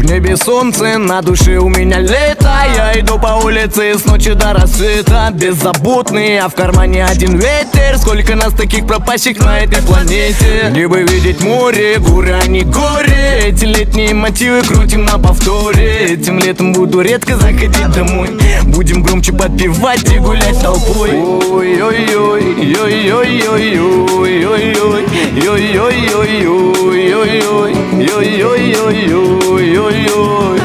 В небе солнце, на душе у меня лето. Я иду по улице с ночи до рассвета. Беззаботный, а в кармане один ветер. Сколько нас таких пропащих на этой планете. Мне бы видеть море, горы, а не горе. Эти летние мотивы крутим на повторе. Этим летом буду редко заходить домой. Будем громче подпевать и гулять толпой. Ой-ой-ой, ой-ой-ой, ой-ой-ой, ой-ой-ой, ой-ой-ой, ой-ой-ой, ой-ой-ой.